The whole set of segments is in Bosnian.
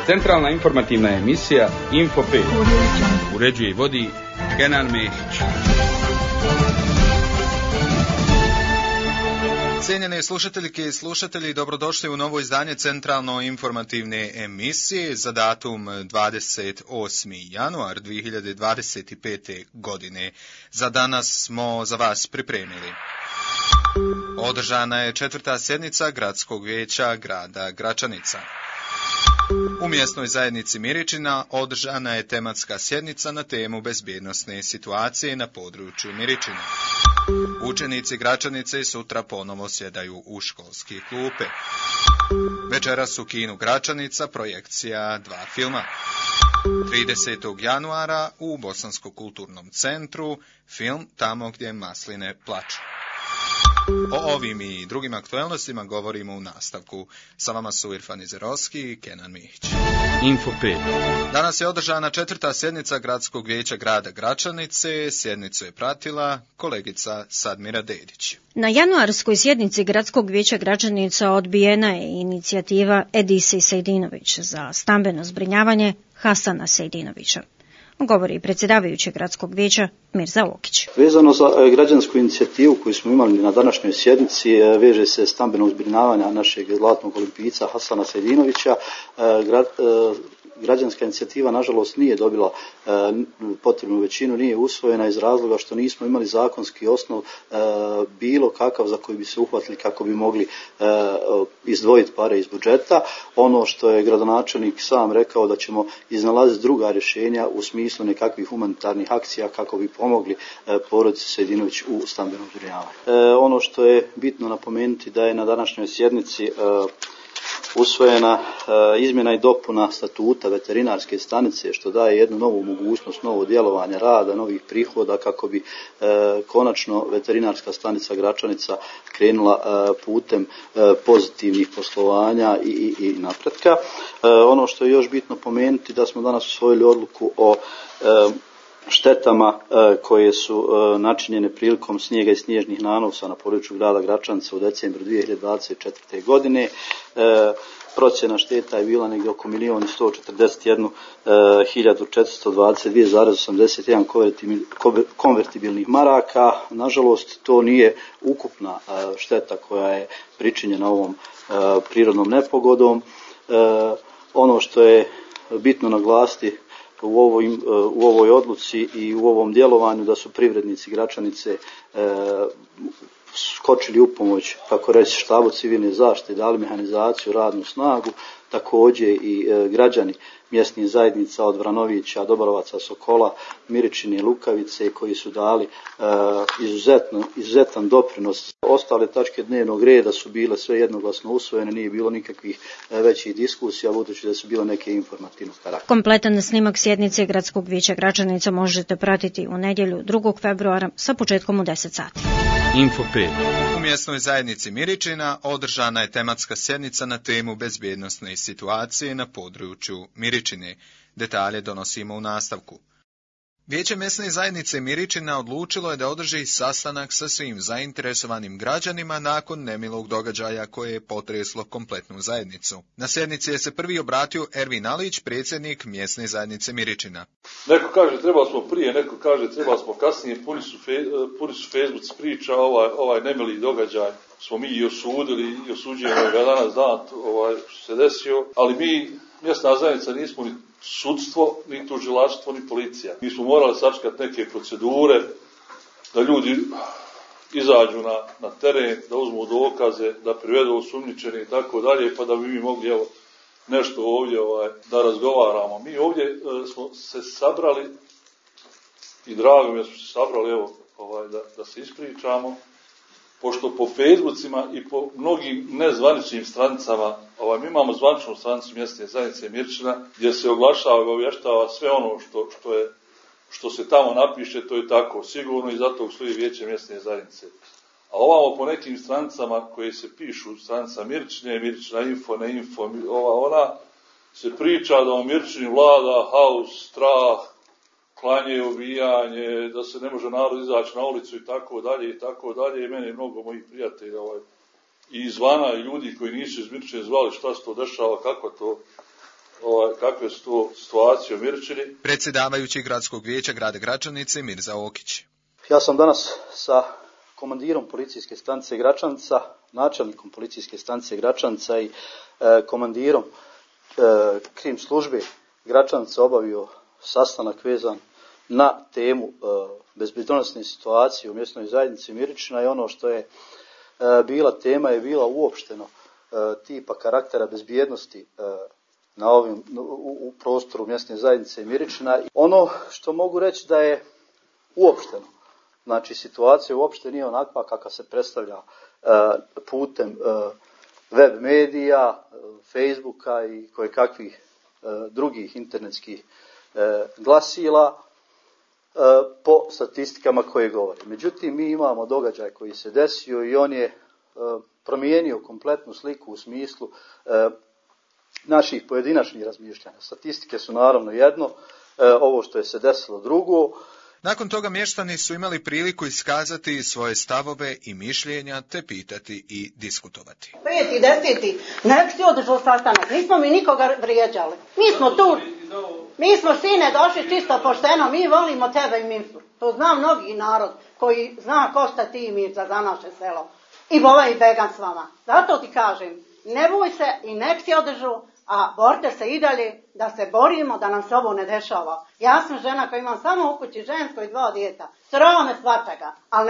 Centralna informativna emisija Info 5. Uređuje i vodi Kenan Mehić. Cijenjene slušateljke i slušatelji, dobrodošli u novo izdanje Centralno informativne emisije za datum 28. januar 2025. godine. Za danas smo za vas pripremili. Održana je 4. sjednica Gradskog vijeća grada Gračanica. U mjesnoj zajednici Miričina održana je tematska sjednica na temu bezbjednosne situacije na području Miričina. Učenici Gračanice sutra ponovo sjedaju u školske klupe. Večeras u kinu Gračanica projekcija 2 filma. 30. januara u Bosanskom kulturnom centru film Tamo gdje masline plaču. O ovim i drugim aktualnostima govorimo u nastavku. Sa vama su Irfan Izerovski i Kenan Mihić. Info 5. Danas je održana 4. sjednica Gradskog vijeća grada Gračanice. Sjednicu je pratila kolegica Sadmira Dedić. Na januarskoj sjednici Gradskog vijeća Gračanica odbijena je inicijativa Edise Sejdinović za stambeno zbrinjavanje Hasana Sejdinovića. Govori predsjedavajući Gradskog vijeća Mirza Okić. Vezano za građansku inicijativu koju smo imali na današnjoj sjednici, veže se stambenog zbrinjavanja našeg zlatnog olimpijca Hasana Sejdinovića. Građanska inicijativa nažalost nije dobila potrebnu većinu, nije usvojena iz razloga što nismo imali zakonski osnov bilo kakav za koji bi se uhvatili kako bi mogli izdvojiti pare iz budžeta. Ono što je gradonačelnik sam rekao da ćemo iznalaziti druga rješenja u smislu nekakvih humanitarnih akcija kako bi pomogli porodici Sejdinović u stambenom zbrinjavanju. Ono što je bitno napomenuti da je na današnjoj sjednici usvojena izmjena i dopuna statuta veterinarske stanice, što daje jednu novu mogućnost, novo djelovanje rada, novih prihoda kako bi konačno veterinarska stanica Gračanica krenula putem pozitivnih poslovanja i napretka. Ono što je još bitno pomenuti da smo danas usvojili odluku o štetama koje su načinjene prilikom snijega i snježnih nanosa na području grada Gračanice u decembru 2024. godine. Procjena šteta je bila negdje oko 1.141.422,81 konvertibilnih maraka. Nažalost, to nije ukupna šteta koja je pričinjena ovom prirodnom nepogodom. Ono što je bitno naglasiti u ovoj odluci i u ovom djelovanju da su privrednici Gračanice skočili u pomoć, kako reći, štabu civilne zaštite, dali mehanizaciju, radnu snagu, također i građani mjesnih zajednica od Vranovića, Dobrovaca, Sokola, Miričine, Lukavice koji su dali izuzetan doprinos. Ostale tačke dnevnog reda su bile sve jednoglasno usvojene, nije bilo nikakvih većih diskusija, budući da su bile neke informativnog karaktera. Kompletan snimak sjednice Gradskog vijeća Gračanica možete pratiti u nedjelju 2. februara sa početkom u 10 sati. Info 5. U mjesnoj zajednici Miričina održana je tematska sjednica na temu bezbjednosne situacije na području Miričine. Detalje donosimo u nastavku. Vijeće mjesne zajednice Miričina odlučilo je da održi sastanak sa svim zainteresovanim građanima nakon nemilog događaja koje je potreslo kompletnu zajednicu. Na sjednici je se prvi obratio Ervin Alić, predsjednik mjesne zajednice Miričina. Neko kaže trebali smo prije, neko kaže trebali smo kasnije, puni su Facebook priča, ovaj nemili događaj smo mi i osudili i osuđujemo ga danas dan što se desio, ali mi, mjesna zajednica, nismo ni sudstvo, ni tužilaštvo, ni policija. Mi smo morali sačekati neke procedure, da ljudi izađu na teren, da uzmu dokaze, da privedu osumnjičene i tako dalje, pa da bi mi mogli nešto ovdje da razgovaramo. Mi ovdje smo se sabrali i drago mi je da smo se sabrali da se ispričamo, pošto po Facebookima i po mnogim nezvaničnim stranicama, mi imamo zvaničnu stranicu mjesne zajednice Miričina gdje se oglašava i obavještava sve ono što se tamo napiše, to je tako sigurno i zato stoji vijeće mjesne zajednice. A ovamo po nekim stranicama koje se pišu, stranica Miričine, Miričina info, ne info, ona se priča da u Miričini vlada haos, strah, klanje, ubijanje, da se ne može narod izaći na ulicu i tako dalje i tako dalje. I mene mnogo mojih prijatelja i izvana i ljudi koji nisu iz Miričine zvali šta se to dešava, kako to kakve su to situacije u Miričini. Predsjedavajući gradskog vijeća grada Gračanice Mirza Okić. Ja sam danas sa komandirom policijske stanice Gračanica, načelnikom policijske stanice Gračanica i komandirom krim službe Gračanica obavio sastanak vezan na temu bezbednosne situacije u mjesnoj zajednici Miričina i ono što je bila tema je bila uopšteno tipa karaktera bezbjednosti u prostoru mjesne zajednice Miričina. Ono što mogu reći da je uopšteno, znači situacija uopšte nije onakva kakva se predstavlja putem web medija, Facebooka i kojekakvih drugih internetskih glasila po statistikama koje govore. Međutim, mi imamo događaj koji se desio i on je promijenio kompletnu sliku u smislu naših pojedinačnih razmišljanja. Statistike su naravno jedno, ovo što je se desilo drugo. Nakon toga mještani su imali priliku iskazati svoje stavove i mišljenja te pitati i diskutovati. 5. i 10. nek si održao sastanak, nismo mi nikoga vrijeđali. Mi smo tu, mi smo sine došli čisto pošteno, mi volimo tebe i Mirzu. To zna mnogi narod koji zna ko šta ti i Mirza za naše selo. I Bola i Began s vama. Zato ti kažem, ne boj se i nek si održu, a borite se i dalje da se borimo da nam se ovo ne dešava. Ja sam žena koja imam samo u kući žensko i 2 djeta. Srava me svačega, ali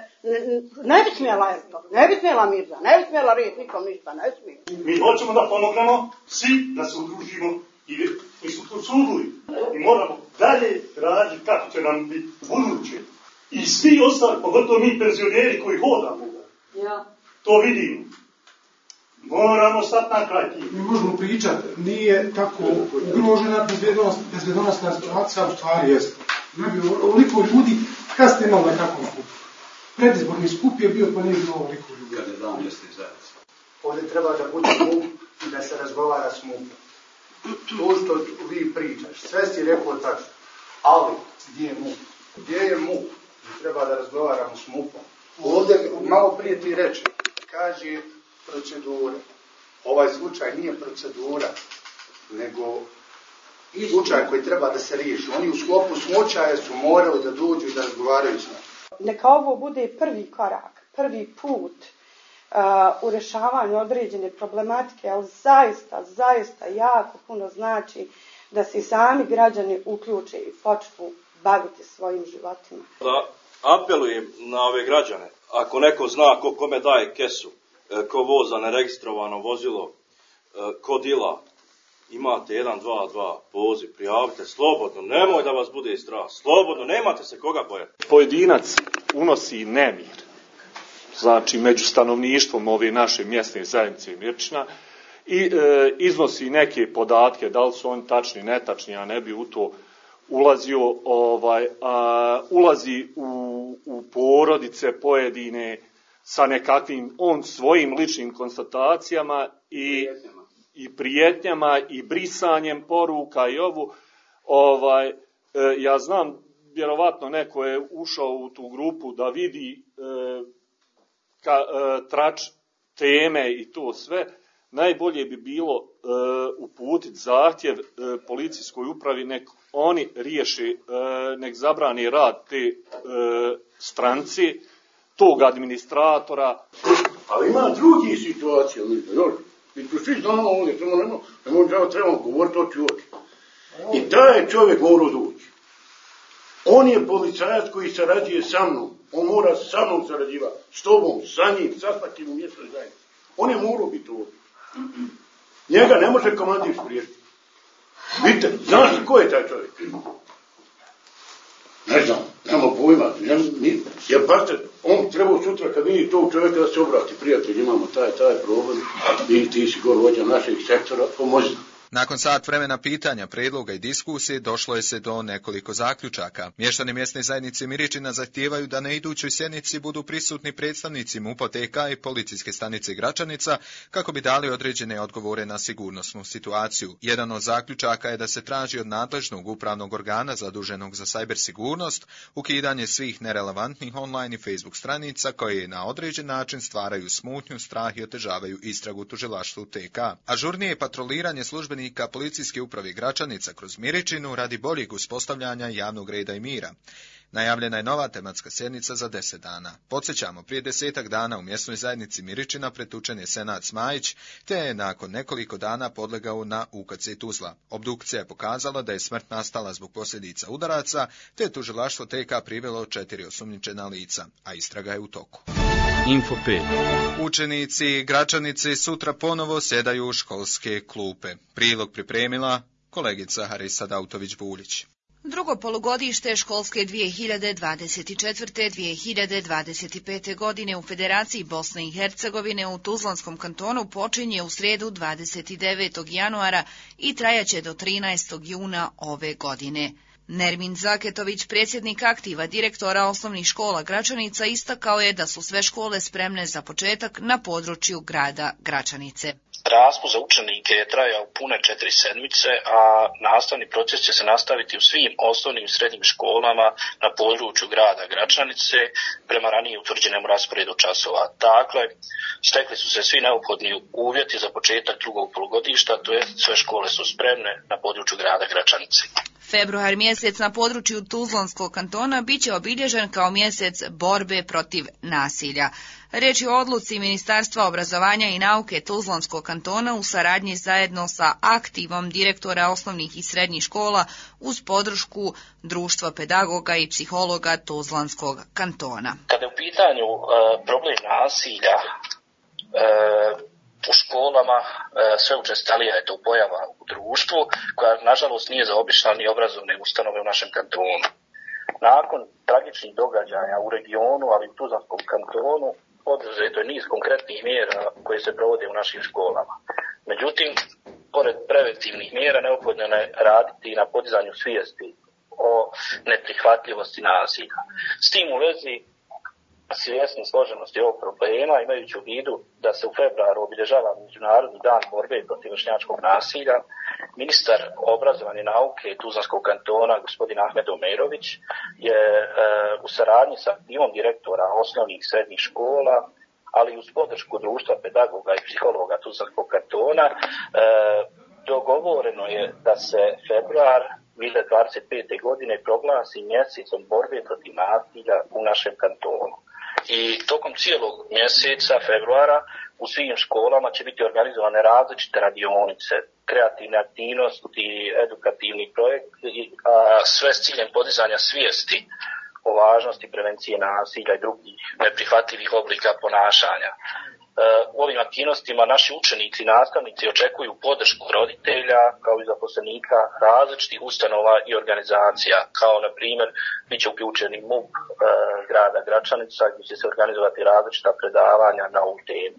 ne bi smjela Erko, ne bi smjela Mirza, ne bi smjela Rijek, nikom ništa, ne smije. Mi hoćemo da pomognemo, svi da se udružimo i su to sudili. I moramo dalje raditi kako će nam biti buduće. I svi ostali, pogotovo mi penzioneri koji hodamo, to vidimo. Moramo stati na kraj tim. Mi možemo pričati, nije tako ugrožena bezbednosna situacija, u stvari jeste. Ne bi ovoliko ljudi, kad ste imali nekakvom skupu? Predizborni skup je bio, pa nije bilo ovoliko ljudi. Kad je dan mjesne zajednice. Ovdje treba da bude MUP i da se razgovara s MUP. To što vi pričaš, sve si rekao tako. Ali, gdje je MUP? Gdje je MUP? Treba da razgovaramo s MUP-om. Ovdje, malo prije ti reče, kaže procedura. Ovaj slučaj nije procedura, nego slučaj koji treba da se riješi. Oni u sklopu slučaja su morali da dođu i da razgovaraju s nama. Neka ovo bude prvi korak, prvi put u rješavanju određene problematike, ali zaista jako puno znači da se sami građani uključe i počnu baviti svojim životima. Da apelujem na ove građane, ako neko zna kome daje kesu, ko voza neregistrovano vozilo, ko dila, imate 122 poziv, prijavite slobodno, nemoj da vas bude strah, slobodno, nemate se koga bojati. Pojedinac unosi nemir, znači među stanovništvom ove naše mjesne zajednice Mirčina i iznosi neke podatke, da li su oni tačni, netačni, a ne bi u to ulazio, ulazi u porodice pojedine sa nekakvim svojim ličnim konstatacijama i prijetnjama i brisanjem poruka i ja znam, vjerovatno neko je ušao u tu grupu da vidi trač teme i to sve. Najbolje bi bilo uputiti zahtjev policijskoj upravi, nek oni riješe, nek zabrani rad te strance, tog administratora. Ali ima drugih situacija, mi tu svi znamo ovdje, trebamo govoriti oči u oči. I taj čovjek mora doći. On je policajac koji sarađuje sa mnom, on mora sa mnom sarađivati, s tobom, sa njim, sa svakim u mjesnoj zajednici. On je morao biti ovdje. Njega ne može komandir spriječiti. Vidite, znaš li ko je taj čovjek? Ne znam, nema pojma. Jer pazite, on treba sutra kad vidi tog čovjeka da se obrati. Prijatelj, imamo taj problem i ti si vođa našeg sektora, pomozi. Nakon sat vremena pitanja, predloga i diskusije došlo je se do nekoliko zaključaka. Mještani mjesne zajednice Miričina zahtijevaju da na idućoj sjednici budu prisutni predstavnici MUP-a TK i policijske stanice Gračanica kako bi dali određene odgovore na sigurnosnu situaciju. Jedan od zaključaka je da se traži od nadležnog upravnog organa zaduženog za cyber sigurnost ukidanje svih nerelevantnih online i Facebook stranica koje na određen način stvaraju smutnju, strah i otežavaju istragu tužilaštvu TK. Ažurnije patroliranje službenih službenika Policijske uprave Gračanica kroz Miričinu radi boljeg uspostavljanja javnog reda i mira. Najavljena je nova tematska sjednica za 10 dana. Podsjećamo, prije 10 dana u mjesnoj zajednici Miričina pretučen je Senad Smajić, te je nakon nekoliko dana podlegao na UKC Tuzla. Obdukcija je pokazala da je smrt nastala zbog posljedica udaraca, te je tužilaštvo TK privelo 4 osumnjičena lica, a istraga je u toku. Info 5. Učenici Gračanice sutra ponovo sjedaju u školske klupe. Prilog pripremila kolegica Harisa Dautović-Buljić. Drugo polugodište školske 2024-2025. godine u Federaciji Bosne i Hercegovine u Tuzlanskom kantonu počinje u srijedu 29. januara i trajaće do 13. juna ove godine. Nermin Zaketović, predsjednik aktiva direktora osnovnih škola Gračanica, istakao je da su sve škole spremne za početak na području grada Gračanice. Raspust za učenike je trajao pune 4 sedmice, a nastavni proces će se nastaviti u svim osnovnim i srednjim školama na području grada Gračanice prema ranije utvrđenom rasporedu časova. Dakle, stekli su se svi neophodni uvjeti za početak drugog polugodišta, to je sve škole su spremne na području grada Gračanice. Februar mjesec na području Tuzlanskog kantona biće obilježen kao mjesec borbe protiv nasilja. Riječ je o odluci Ministarstva obrazovanja i nauke Tuzlanskog kantona u saradnji zajedno sa aktivom direktora osnovnih i srednjih škola uz podršku Društva pedagoga i psihologa Tuzlanskog kantona. Kada je u pitanju problem nasilja u školama, sve učestalija je to pojava u društvu, koja nažalost nije zaobišla ni obrazovne ustanove u našem kantonu. Nakon tragičnih događaja u regionu, ali i u Tuzlanskom kantonu, poduzeto je niz konkretnih mjera koje se provode u našim školama. Međutim, pored preventivnih mjera neophodno je raditi na podizanju svijesti o neprihvatljivosti nasilja. S tim u vezi, svjesni složenosti ovog problema, imajući u vidu da se u februaru obilježava Međunarodni dan borbe protiv vršnjačkog nasilja, ministar obrazovanja i nauke Tuzlanskog kantona, gospodin Ahmed Omerović, je u saradnji sa timom direktora osnovnih i srednjih škola, ali uz podršku Društva pedagoga i psihologa Tuzlanskog kantona, dogovoreno je da se februar 2025. godine proglasi mjesecom borbe protiv nasilja u našem kantonu. I tokom cijelog mjeseca februara u svim školama će biti organizovane različite radionice, kreativne aktivnosti, edukativni projekt, a sve s ciljem podizanja svijesti o važnosti prevencije nasilja i drugih neprihvatljivih oblika ponašanja. U ovim aktivnostima naši učenici i nastavnici očekuju podršku roditelja kao i zaposlenika različitih ustanova i organizacija, kao na primjer bit će uključeni MUP grada Gračanica gdje će se organizovati različita predavanja na ovu temu.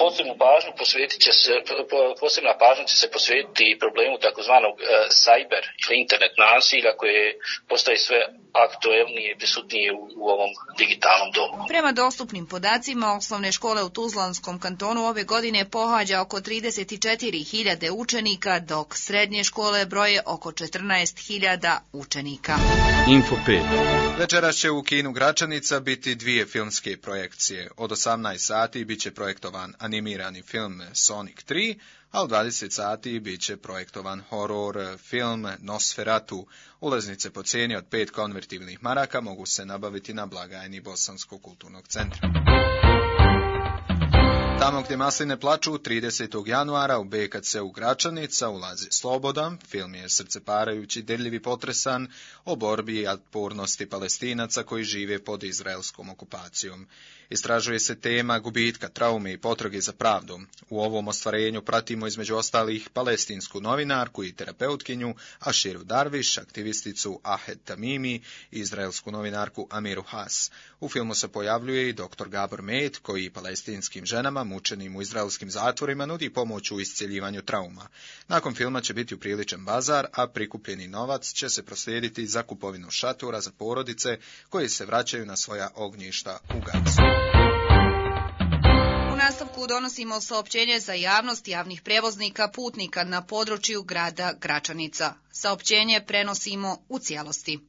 Posebna pažnja će se posvetiti problemu takozvanog cyber ili internet nasilja koje postaje sve aktuelnije i prisutnije u ovom digitalnom dobu. Prema dostupnim podacima, osnovne škole u Tuzlanskom kantonu ove godine pohađa oko 34.000 učenika, dok srednje škole broje oko 14.000 učenika. Info 5. Večeras će u kinu Gračanica biti 2 filmske projekcije. Od 18 sati bit će projektovan animirani film Sonic 3, a u 20 sati bit će projektovan horor film Nosferatu. Ulaznice po cijeni od 5 konvertibilnih maraka mogu se nabaviti na blagajni Bosanskog kulturnog centra. Tamo gdje masline plaču, 30. januara u BKC u Gračanica ulazi Slobodan. Film je srceparajući, dirljiv i potresan o borbi i otpornosti Palestinaca koji žive pod izraelskom okupacijom. Istražuje se tema gubitka, traume i potrage za pravdom. U ovom ostvarenju pratimo između ostalih palestinsku novinarku i terapeutkinju Aširu Darviš, aktivisticu Ahed Tamimi i izraelsku novinarku Amiru Has. U filmu se pojavljuje i dr. Gabor Med koji palestinskim ženama mučenim u izraelskim zatvorima nudi pomoć u iscjeljivanju trauma. Nakon filma će biti upriličen bazar, a prikupljeni novac će se proslijediti za kupovinu šatora za porodice koje se vraćaju na svoja ognjišta u Gazu. U nastavku donosimo saopćenje za javnost javnih prevoznika putnika na području grada Gračanica. Saopćenje prenosimo u cijelosti.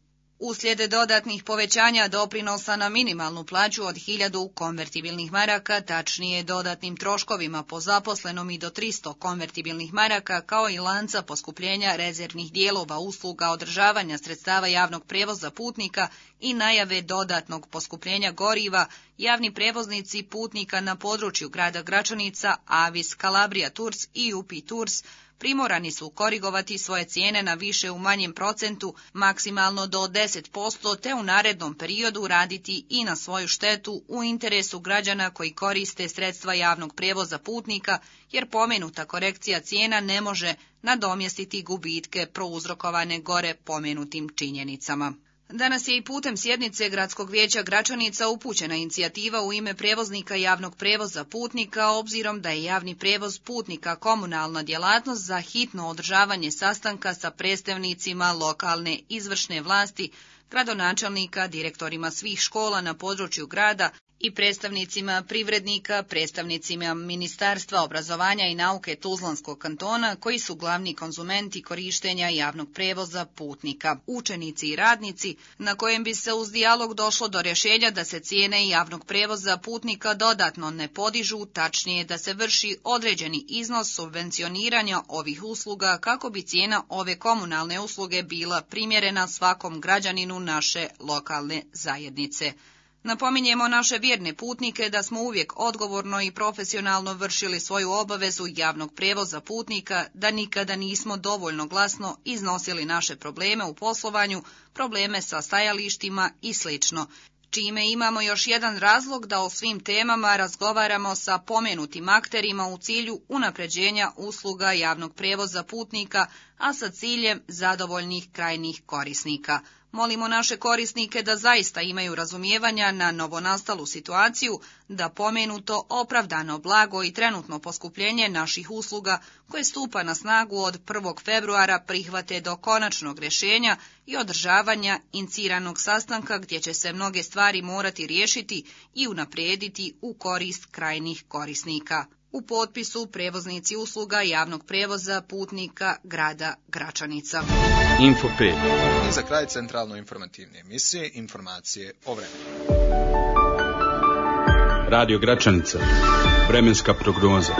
Uslijed dodatnih povećanja doprinosa na minimalnu plaću od 1000 konvertibilnih maraka, tačnije dodatnim troškovima po zaposlenom i do 300 konvertibilnih maraka, kao i lanca poskupljenja rezervnih dijelova usluga održavanja sredstava javnog prevoza putnika i najave dodatnog poskupljenja goriva, javni prevoznici putnika na području grada Gračanica, Avis, Calabria Tours i UP Tours primorani su korigovati svoje cijene na više u manjem procentu, maksimalno do 10%, te u narednom periodu raditi i na svoju štetu u interesu građana koji koriste sredstva javnog prijevoza putnika, jer pomenuta korekcija cijena ne može nadomjestiti gubitke prouzrokovane gore pomenutim činjenicama. Danas je i putem sjednice Gradskog vijeća Gračanica upućena inicijativa u ime prijevoznika javnog prevoza putnika, obzirom da je javni prevoz putnika komunalna djelatnost, za hitno održavanje sastanka sa predstavnicima lokalne izvršne vlasti, gradonačelnika, direktorima svih škola na području grada i predstavnicima privrednika, predstavnicima Ministarstva obrazovanja i nauke Tuzlanskog kantona, koji su glavni konzumenti korištenja javnog prevoza putnika, učenici i radnici, na kojem bi se uz dijalog došlo do rješenja da se cijene javnog prevoza putnika dodatno ne podižu, tačnije da se vrši određeni iznos subvencioniranja ovih usluga kako bi cijena ove komunalne usluge bila primjerena svakom građaninu naše lokalne zajednice. Napominjemo naše vjerne putnike da smo uvijek odgovorno i profesionalno vršili svoju obavezu javnog prevoza putnika, da nikada nismo dovoljno glasno iznosili naše probleme u poslovanju, probleme sa stajalištima i sl., čime imamo još jedan razlog da o svim temama razgovaramo sa pomenutim akterima u cilju unapređenja usluga javnog prevoza putnika, a sa ciljem zadovoljnih krajnjih korisnika. Molimo naše korisnike da zaista imaju razumijevanja na novonastalu situaciju, da pomenuto opravdano blago i trenutno poskupljenje naših usluga koje stupa na snagu od 1. februara prihvate do konačnog rješenja i održavanja iniciranog sastanka gdje će se mnoge stvari morati riješiti i unaprijediti u korist krajnjih korisnika. U potpisu prevoznici usluga javnog prevoza putnika grada Gračanica. Info 5. I za kraj centralno informativne emisije, informacije o vremenu. Radio Gračanica. Vremenska prognoza.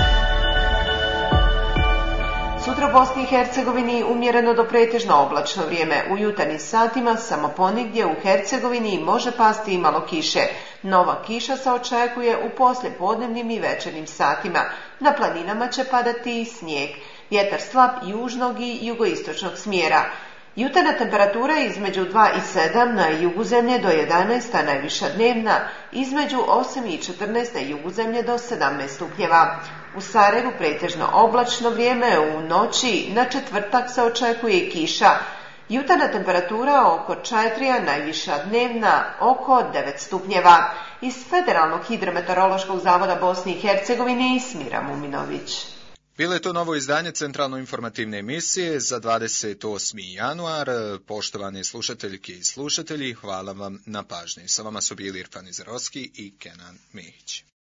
Sutra u Bosni i Hercegovini umjereno do pretežno oblačno vrijeme. U jutarnjim satima samo ponegdje u Hercegovini može pasti i malo kiše. Nova kiša se očekuje u poslijepodnevnim i večernjim satima. Na planinama će padati i snijeg. Vjetar slab južnog i jugoistočnog smjera. Jutarnja temperatura između 2 i 7 na jugu zemlje do 11, a najviša dnevna između 8 i 14 na jugu zemlje do 17 stupnjeva. U Sarajevu pretežno oblačno vrijeme, u noći na četvrtak se očekuje kiša. Jutarnja temperatura oko 4, a najviša dnevna oko 9 stupnjeva. Iz Federalnog hidrometeorološkog zavoda Bosne i Hercegovine Ismira Muminović. Bilo je to novo izdanje centralno informativne emisije za 28. januar. Poštovani slušateljke i slušatelji, hvala vam na pažnji. Sa vama su bili Irfan Izerovski i Kenan Mihić.